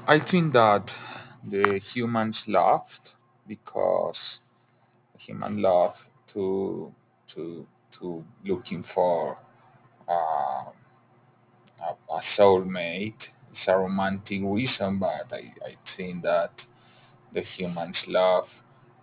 I think that the humans loved because human love to looking for uh, a soulmate. It's a romantic reason, but I think that the humans love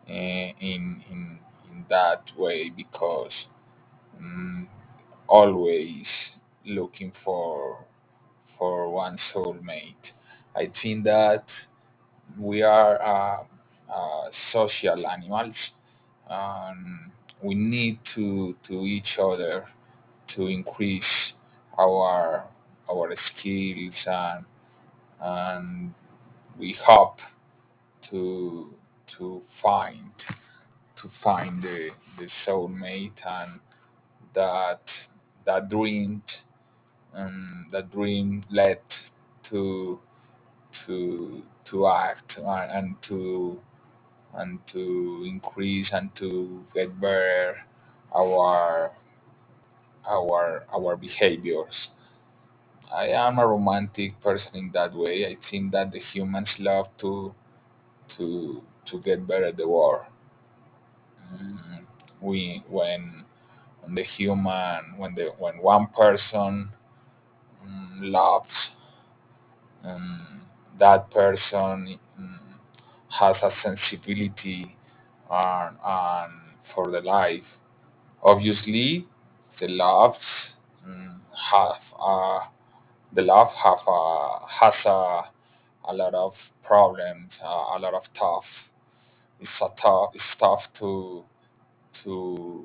in that way because mm, always looking for one soulmate. I think that we are social animals and we need to each other to increase our our skills and we hope to to find the soulmate and that that dream that dream led to to act and to increase and to get better our our behaviors. I am a romantic person in that way. I think that the humans love to get better at the world. We when the human when one person loves that person has a sensibility and for the life. Obviously, the loves have the love have has a lot of problems, a lot of tough. It's tough to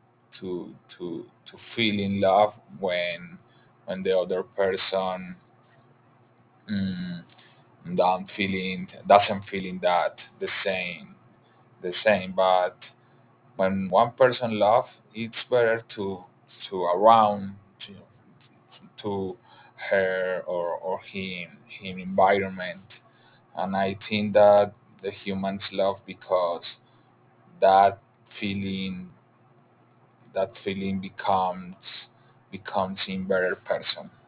to feel in love when the other person mm, don't feeling doesn't feeling that the same. But when one person love, it's better to around to her or him environment. And I think that the humans love because that feeling that feeling becomes in better person.